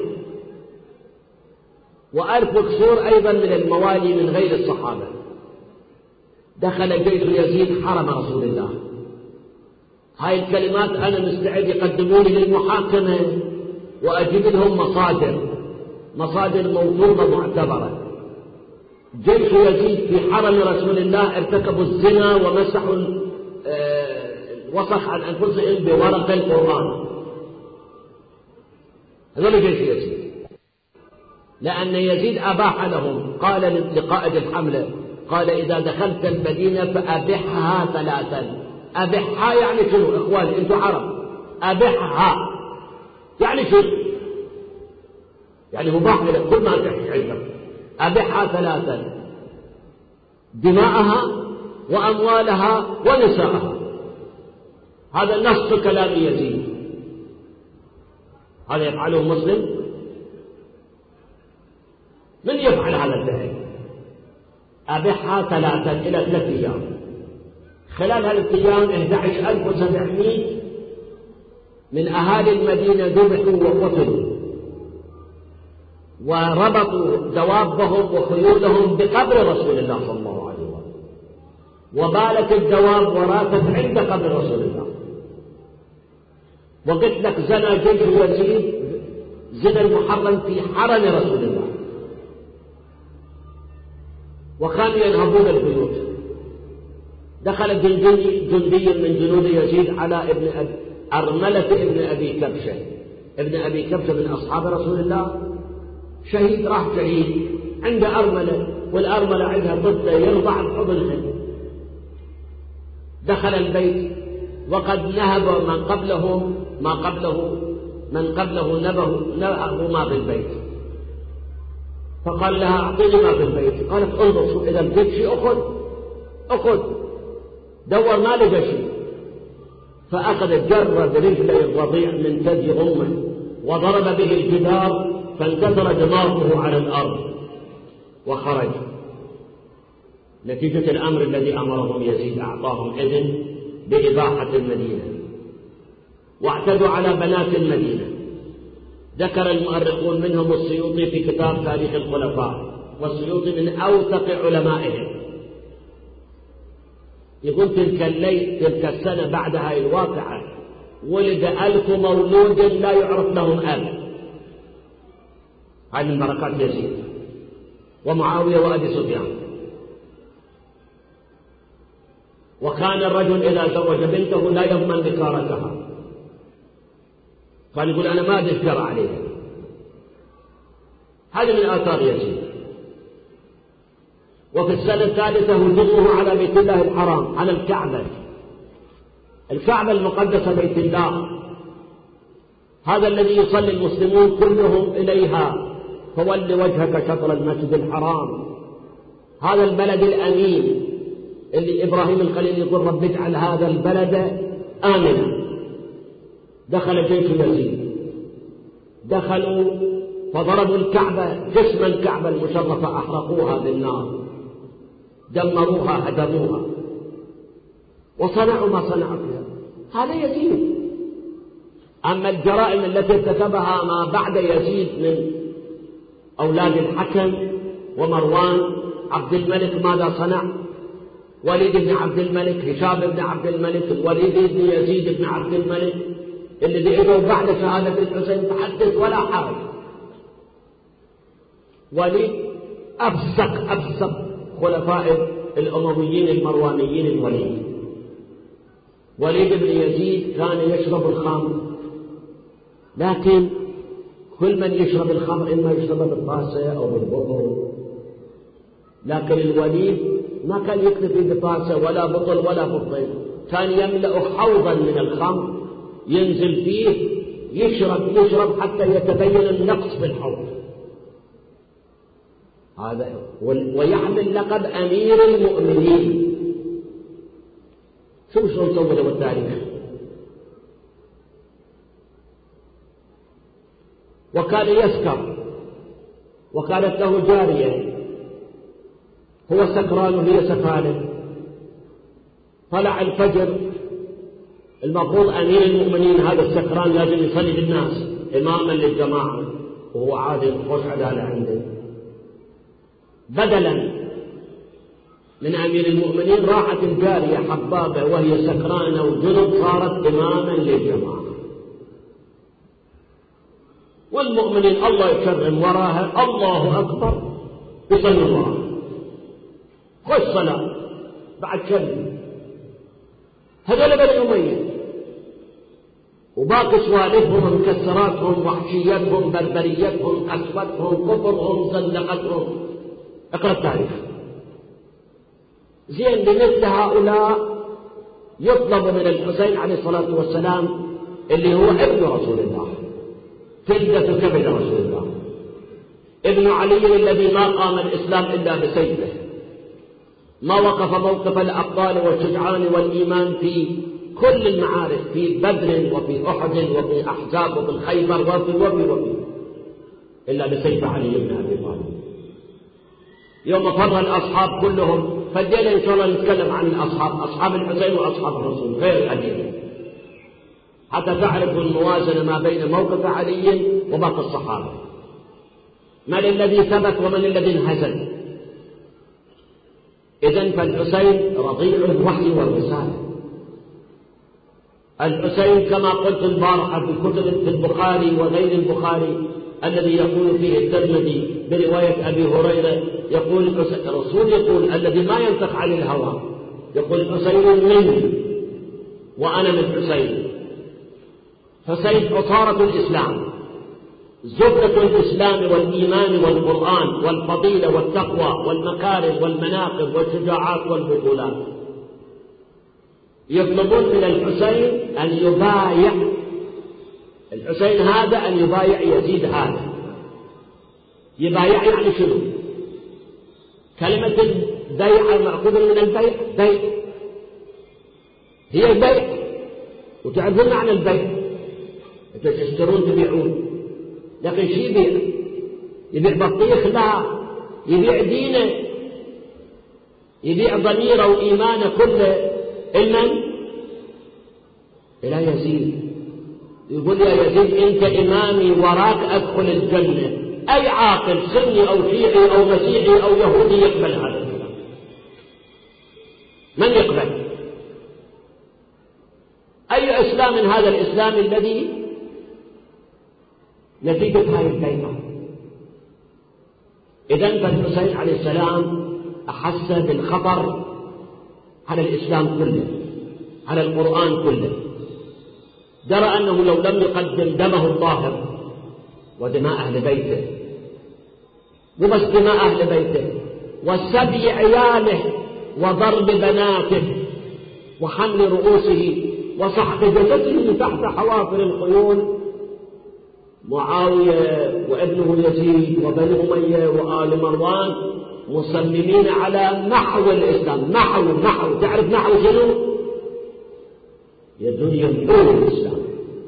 وألف كسور أيضا من الموالي من غير الصحابة. دخل جيش يزيد حرم رسول الله. هاي الكلمات أنا مستعد يقدموني للمحاكمة وأجيب لهم مصادر مصادر موثوقة معتبرة. جيش يزيد في حرم رسول الله ارتكبوا الزنا ومسحوا الوسخ عن أنفسهم بورق القرآن. هذول جيش يزيد، لأن يزيد أباح لهم، قال لقائد الحملة، قال إذا دخلت المدينة فأبحها ثلاثا. أبحها يعني شنو إخواني أنتم عرب؟ أبحها يعني شنو؟ يعني مباح لك كل ما تحكي عندك. أبحها ثلاثا: دماءها وأموالها ونساءها. هذا نص كلام يزيد. هذا يفعله مسلم؟ من يفعل هذا الفعل؟ أبحها ثلاثا إلى ثلاث أيام. خلال هذه الأيام إحدى عشر ألف وسبعمائة من أهالي المدينة ذبحوا وقتلوا، وربطوا دوابهم وخيولهم بقبر رسول الله صلى الله عليه وسلم، وبالت الدواب وراتت عند قبر رسول الله. وقلت لك زنا جيش يزيد زنا المحرم في حرم رسول الله، وكانوا ينهبون البيوت. دخل جندي جندي من جنود يزيد على ابن أب... أرملة ابن أبي كبشة. ابن أبي كبشة من أصحاب رسول الله، شهيد راح شهيد عند أرملة، والأرملة عندها طفلة يرضع بحضنها. دخل البيت وقد نهب من قبلهم ما قبله من قبله نبه نبه ما في البيت، فقال لها أعطيني ما في البيت. قالت انظر شوف إذا لقيت شيء أخذ أخذ. دور ما لقى شيء، فأخذ جرد رجلي الرضيع من ثدي أمه وضرب به الجدار فانكسر دماغه على الأرض وخرج. نتيجة الأمر الذي أمرهم يزيد أعطاهم إذن بإباحة المدينة، واعتدوا على بنات المدينة. ذكر المؤرخون منهم السيوطي في كتاب تاريخ الخلفاء، والسيوطي من أوثق علمائهم، يقول تلك الليل تلك السنة بعد هاي الواقعة ولد ألف مولود لا يعرف لهم أب. هذه من بركات يزيد ومعاوية وأبي سفيان. وكان الرجل إذا زوج بنته لا يضمن بكارتها، قال يقول أنا ما أدري ايش جرى عليها. هذه من آثار يزيد. وفي السنة الثالثة هجومه على بيت الله الحرام، على الكعبة، الكعبة المقدسة بيت الله، هذا الذي يصلي المسلمون كلهم إليها، فول وجهك شطر المسجد الحرام. هذا البلد الأمين اللي إبراهيم الخليل يقول رب اجعل هذا البلد آمنا. دخل جيش يزيد، دخلوا فضربوا الكعبة، جسم الكعبة المشرفة أحرقوها بالنار، دمروها هدموها، وصنعوا ما صنعوا فيها. هذا يزيد. أما الجرائم التي ارتكبها ما بعد يزيد من أولاد الحكم ومروان، عبد الملك ماذا صنع؟ وليد بن عبد الملك، هشام بن عبد الملك، الوليد بن يزيد بن عبد الملك، اللي بيجوا بعد شهادة الحسين تحدث ولا حرج. وليد أفسق أفسق خلفاء الأمويين المروانيين الوليد. وليد بن يزيد كان يشرب الخمر، لكن كل من يشرب الخمر إما يشرب بالطاسة أو بالبطل، لكن الوليد ما كان يكتفي بطاسة ولا بطل ولا بطل، كان يملأ حوضا من الخمر ينزل فيه يشرب يشرب حتى يتبين النقص في الحوض هذا، ويحمل لقب أمير المؤمنين. شو شلون صوروا التاريخ. وكان يسكر، وكانت له جارية، هو سكران وهي سكرانة. طلع الفجر، المفروض أمير المؤمنين هذا السكران لازم يصلي بالناس إماما للجماعة، وهو عادل خوش عدالة عنده. بدلا من أمير المؤمنين راحت الجارية حبابة وهي سكرانة وجنب، صارت إماما للجماعة. والمؤمنين الله يكرم وراها، الله أكبر، يصلي وراها، خش صلاة بعد كلمة. هذول بني أمية، وباقي سوالفهم، مكسراتهم، وحشيتهم، بربريتهم، قسوتهم، كفرهم، زندقتهم. اقرأ التاريخ. زين، بمثل هؤلاء يطلب من الحسين عليه الصلاة والسلام اللي هو ابن رسول الله، كلدة كبد رسول الله، ابن علي الذي ما قام الإسلام إلا بسيفه، ما وقف موقف الأبطال والشجعان والإيمان في كل المعارك، في بدر وفي أحد وفي أحزاب وفي الخيبر وفي وفي وفي إلا بسيف علي بن أبي طالب. يوم فر الأصحاب كلهم، فدينا إن شاء الله نتكلم عن الأصحاب، أصحاب الحسين وأصحاب الرسول غير قليل، حتى تعرفوا الموازنة ما بين موقف علي وباقي الصحابة، من الذي ثبت ومن الذي انهزم. إذن فالحسين رضيع الوحي والرسالة. الحسين كما قلت البارحة في كتب في البخاري وغير البخاري الذي يقول فيه الترمذي برواية أبي هريرة، يقول الرسول يقول الذي ما ينطق عن الهوى، يقول حسين مني وأنا من حسين. حسين عصارة الإسلام، زبدة الإسلام والإيمان والقرآن والفضيلة والتقوى والمكارم والمناقب والشجاعات والبطولات. يطلبون من الحسين أن يبايع الحسين هذا، أن يبايع يزيد هذا. يبايع يعني شنو؟ كلمة البيع مأخوذة من البيع، بيع هي البيع، وتعرفون معنى البيع، تشترون تبيعون. لكن شي يبيع؟ يبيع بطيخ؟ لا، يبيع دينه، يبيع ضميره وإيمانه كله. إلمن؟ إلى يزيد. يقول يا يزيد أنت إمامي، وراك أدخل الجنة. أي عاقل سني أو شيعي أو مسيحي أو يهودي يقبل هذا الكلام؟ من يقبل؟ أي إسلام من هذا الإسلام الذي نتيجة هذه البيعة؟ إذن فالحسين عليه السلام أحس بالخطر على الإسلام كله، على القرآن كله. درى أنه لو لم يقدم دمه الطاهر ودماء أهل بيته، وبس دماء أهل بيته وسبي عياله وضرب بناته وحمل رؤوسه وسحق جسده تحت حوافر الخيول، معاوية وابنه يزيد وبني أمية وآل مروان مصممين على محو الإسلام. محو محو تعرف محو شنو؟ يدون يمحون الإسلام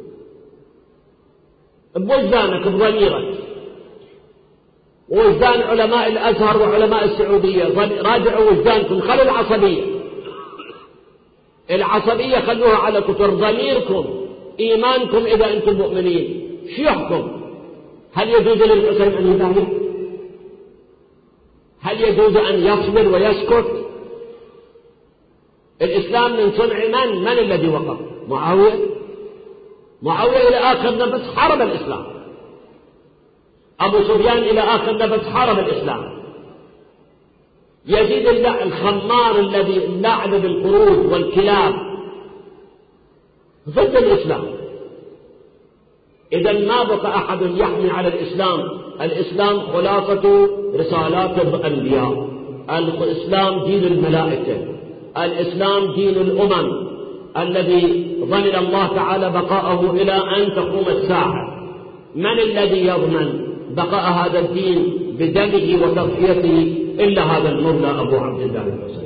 بوجدانك بضميرك ووجدان علماء الأزهر وعلماء السعودية. راجعوا وجدانكم، خلوا العصبية العصبية خلوها على كتر ضميركم، إيمانكم. إذا أنتم مؤمنين شو يحكم؟ هل يجوز للحسين أن يبايع؟ هل يجوز أن يصبر ويسكت؟ الإسلام من صنع من؟ من الذي وقف؟ معاوية. معاوية إلى آخر نفس حارب الإسلام. أبو سفيان إلى آخر نفس حارب الإسلام. يزيد الخمار الذي لعب بالقرود والكلاب ضد الإسلام. إذا ما بقى أحد يحمي على الإسلام. الإسلام خلاصة رسالات الأنبياء. الإسلام دين الملائكة. الإسلام دين الأمم الذي ضمن الله تعالى بقاءه إلى أن تقوم الساعة. من الذي يضمن بقاء هذا الدين بدمه وتضحيته إلا هذا المولى أبو عبد الله الحسين.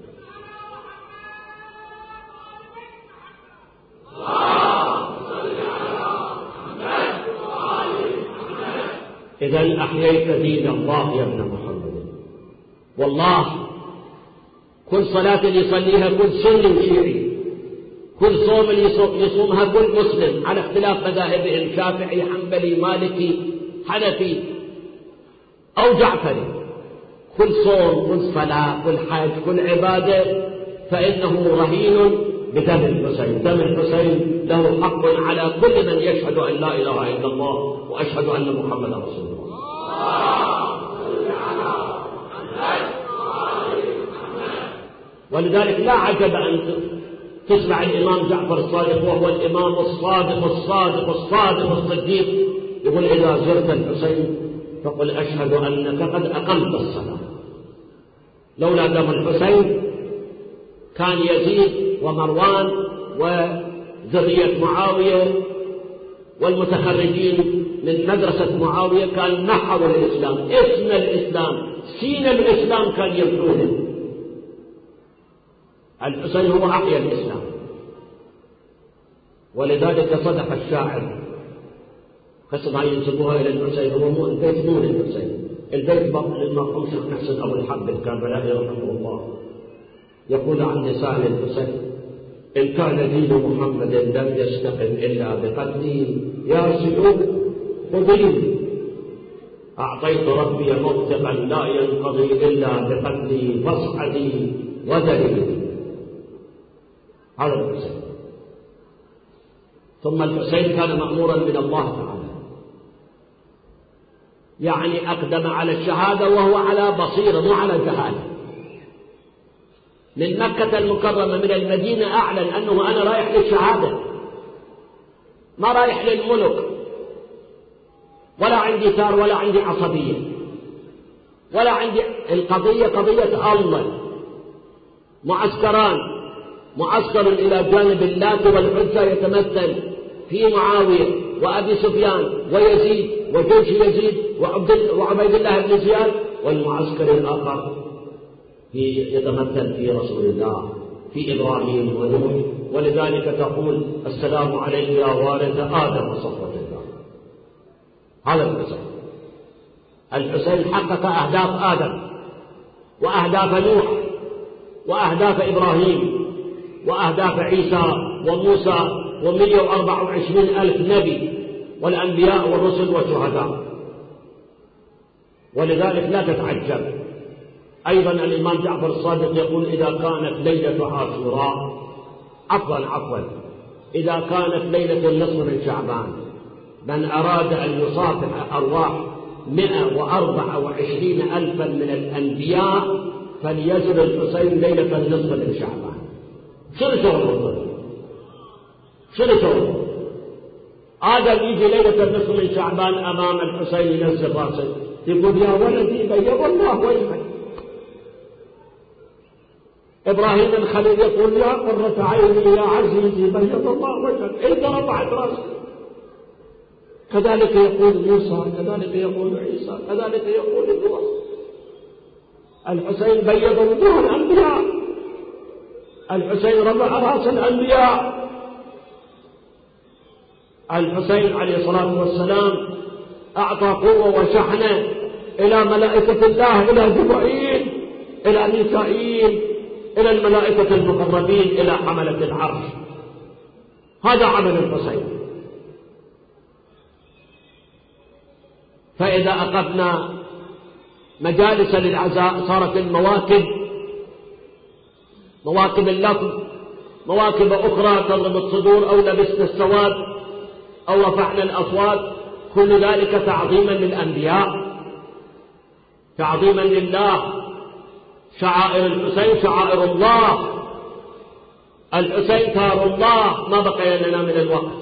إذا أحييت دين الله يا ابن محمد. والله كل صلاة يصليها كل سني وشيعي، كل صوم يصومها كل مسلم على اختلاف مذاهبهم، شافعي حنبلي مالكي حنفي أو جعفري، كل صوم كل صلاة كل حج كل عبادة فإنه رهين بدم الحسين. دم الحسين له حق على كل من يشهد أن لا إله إلا الله وأشهد أن محمدا رسول الله. ولذلك لا عجب أن تسمع الإمام جعفر الصادق وهو الإمام الصادق الصادق الصادق الصديق يقول إذا زرت الحسين فقل أشهد أنك قد أقمت الصلاة. لولا دم الحسين كان يزيد ومروان وذرية معاوية والمتخرجين من مدرسة معاوية كان نحوا الإسلام. اسم الإسلام سين الإسلام كان يمحونه. الحسين هو أحيا الإسلام. ولذلك صدق الشاعر قصة ينسبوها إلى الحسين. هو مو البيت مو للحسين، البيت للمرحوم شيخ محسن أبو الحق الكربلائي رحمه الله. يقول عن نساء الحسين إن كان دين محمد لم يستقم إلا بقتلي يا سيوف خذي أعطيت ربي موثقا لا ينقضي إلا بقتلي فاصعدي وذري. هذا الحسين. ثم الحسين كان مأمورا من الله تعالى، يعني أقدم على الشهادة وهو على بصيرة مو على جهالة. من مكة المكرمة من المدينة أعلن أنه أنا رايح للشهادة، ما رايح للملك، ولا عندي ثار ولا عندي عصبية ولا عندي. القضية قضية الله. معسكران، معسكر إلى جانب اللات والعزى يتمثل في معاوية وأبي سفيان ويزيد وجيش يزيد وعبيد الله بن زياد، والمعسكر الآخر يتمثل في رسول الله في إبراهيم ونوح. ولذلك تقول السلام عليك يا وارث آدم وصفوة الله. هذا الحسين. الحسين حقق أهداف آدم وأهداف نوح وأهداف إبراهيم وأهداف عيسى وموسى ومئة وأربعة وعشرين ألف نبي والأنبياء والرسل والشهداء. ولذلك لا تتعجب. أيضا الإمام جعفر الصادق يقول إذا كانت ليلة عاشوراء عفوا عفوا إذا كانت ليلة النصف من شعبان من أراد أن يصافح أرواح مئة وأربعة وعشرين ألفا من الأنبياء فليزل الحسين ليلة النصف من شعبان. شنو شغله؟ شنو شغله؟ آدم يجي ليلة النصف من شعبان أمام الحسين ينزل راسه يقول يا ولدي بيض الله وجهك. إبراهيم الخليل يقول يا قرة عيني يا عزيزي بيض الله وجهك. إذا رفعت راسه. كذلك يقول موسى، كذلك يقول عيسى، كذلك يقول نوح. الحسين بيض وجوه الأنبياء، الحسين رفع رأس الأنبياء، الحسين عليه الصلاة والسلام أعطى قوة وشحنة إلى ملائكة الله، إلى جبرائيل، إلى ميكائيل، إلى الملائكة المقربين، إلى حملة العرش. هذا عمل الحسين. فإذا أخذنا مجالس للعزاء صارت المواكب مواكب اللفظ، مواكب أخرى تضرب الصدور، أو لبسنا السواد، أو رفعنا الأصوات، كل ذلك تعظيما للأنبياء، تعظيما لله. شعائر الحسين شعائر الله، الحسين ثار الله. ما بقي لنا من الوقت،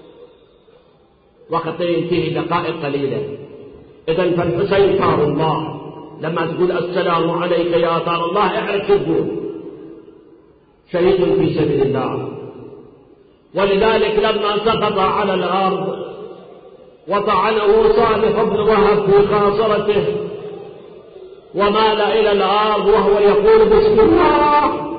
وقت ينتهي دقائق قليلة. إذن فالحسين ثار الله. لما تقول السلام عليك يا ثار الله، اعرف تقول شهيد في سبيل الله. ولذلك لما سقط على الأرض وطعنه صالح بن وهب في خاصرته ومال إلى الأرض وهو يقول بسم الله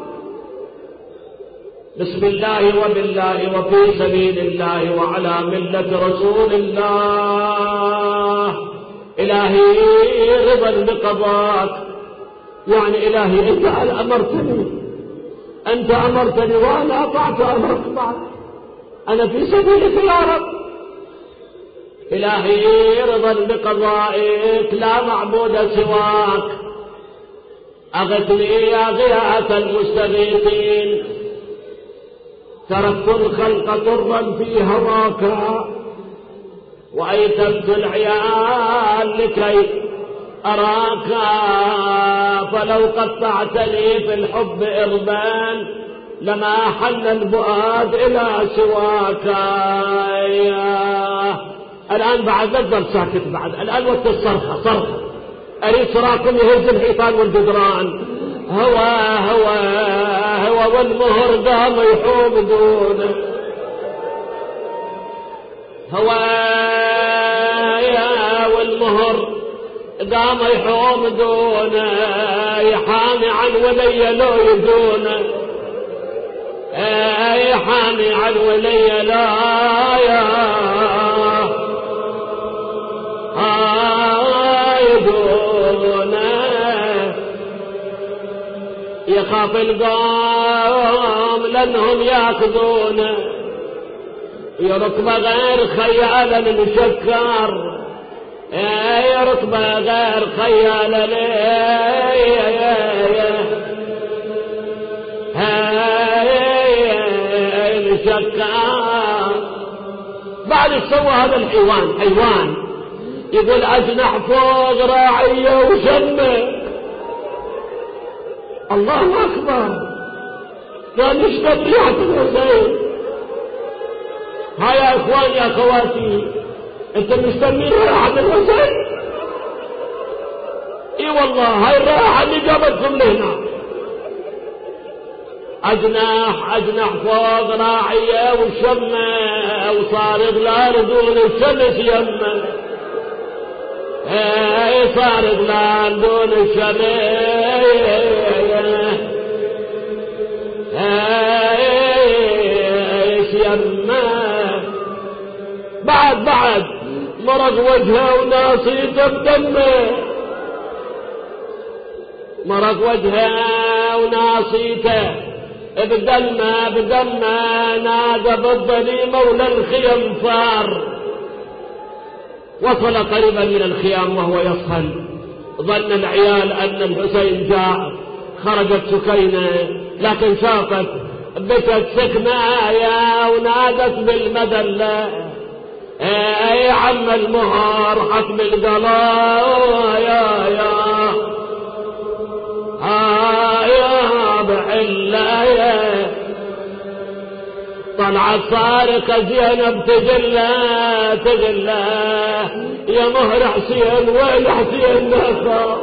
بسم الله وبالله وفي سبيل الله وعلى ملة رسول الله، إلهي رضا بقضاك. يعني إلهي أنت أمرتني، أنت أمرتني وأنا أطعت أمرك بعد، أنا في سبيلك يا رب. إلهي رضا بقضائك لا معبود سواك، أغثني يا غياث المستغيثين، تركت الخلق طرا في هواك وأيتمت العيال لكي أراك، فلو قطعتني في الحب إربان لما حن البؤاد إلى سواك. الآن بعد لا تظل ساكت، بعد الآن وقت الصرخة، صرخة أريد صراكم يهز الحيطان والجدران. هوى هوى هوى والمهر قام يحوم دونه، هوى يا والمهر قام يحوم دونه، يحامي عن ولي لو يدونه، يحامي عن ولي لا يا يدونه، يخاف القوم لأنهم ياخذونه، يركب غير خيال المشكر، يركب غير خيال المشكر. بعد سوى هذا الحيوان، حيوان يقول أجنح فوق راعية وشمه. الله أكبر، كان يشتد ريحة الحسين. ها يا إخوان يا أخواتي، أنت مستنين ريحة الحسين؟ إي والله هاي الريحة اللي جابتكم لهنا. أجنح أجنح فوق راعية وشمه، وصار إغلال دون الشمس يمه، اي صار إغلال دون الشمس يمه. بعد بعد مرض وجهه وناصيته بدمه، مرض وجهه وناصيته بدمه بدمه، نادى بالظلي مولى الخيم فار. وصل قريبا من الخيام وهو يصهل، ظن العيال أن الحسين جاء، خرجت سكينة لكن شافت بكت سكنة يا ونادت بالمدلة، يا عم المهر حتم القلا يا يا ها يا بعلا يا. طلعت صارخة زينب تجلى تجلى، يا مهر حسين وين حسين ناصر،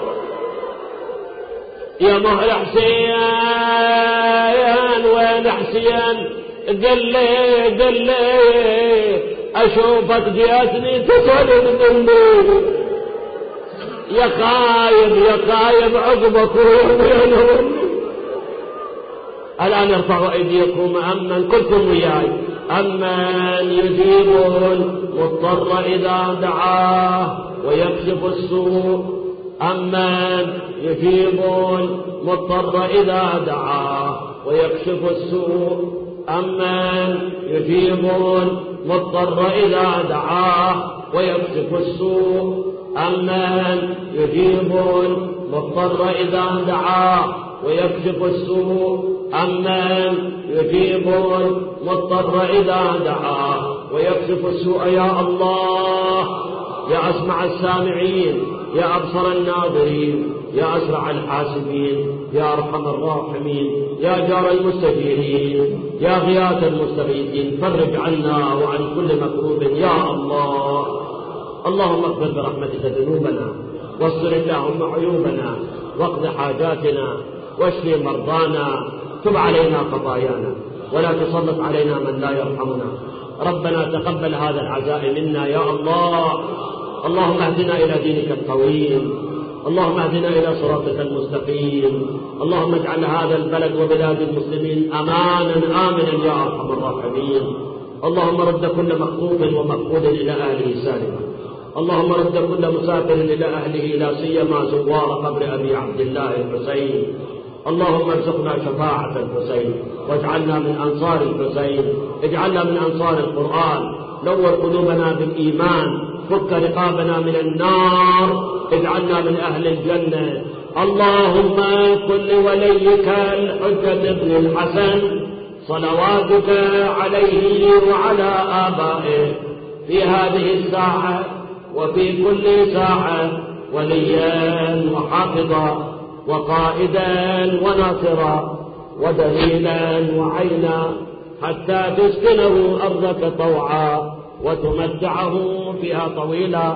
يا مهر حسين وين حسين، قل لي قل لي أشوفك جيتني تسأل مني. يا خايب يا خايب عقبك وينهم. الآن ارفعوا أيديكم أمن كلكم وياي. أمن يجيب المضطر إذا دعاه ويكشف السوء. أمن يجيب المضطر إذا دعاه ويكشف السوء. أمن يجيب المضطر إذا دعاه ويكشف السوء. أمن يجيب المضطر إذا دعاه ويكشف السوء. أمن يجيب المضطر إذا دعاه ويكشف السوء. يا الله يا أسمع السامعين، يا أبصر الناظرين، يا أسرع الحاسبين، يا أرحم الراحمين، يا جار المستجيرين، يا غياث المستغيثين، فرج عنا وعن كل مكروب يا الله. اللهم اغفر برحمتك ذنوبنا، واستر اللهم عيوبنا، واقض حاجاتنا، واشف مرضانا، تب علينا خطايانا، ولا تسلط علينا من لا يرحمنا. ربنا تقبل هذا العزاء منا يا الله. اللهم اهدنا إلى دينك القويم، اللهم اهدنا إلى صراطك المستقيم. اللهم اجعل هذا البلد وبلاد المسلمين أمانا آمنا يا أرحم الراحمين. اللهم رد كل مخطوف ومفقود إلى أهله سالما. اللهم رد كل مسافر إلى أهله، لا سيما زوار قبر أبي عبد الله الحسين. اللهم ارزقنا شفاعة الحسين، واجعلنا من أنصار الحسين، اجعلنا من أنصار القرآن، نور قلوبنا بالإيمان، فك رقابنا من النار، اجعلنا من أهل الجنة. اللهم كن لوليك الحجة بن الحسن صلواتك عليه وعلى آبائه في هذه الساعة وفي كل ساعة وليا وحافظا وقائدا وناصرا ودليلا وعينا، حتى تسكنه أرضك طوعا وتمتعه فيها طويلا.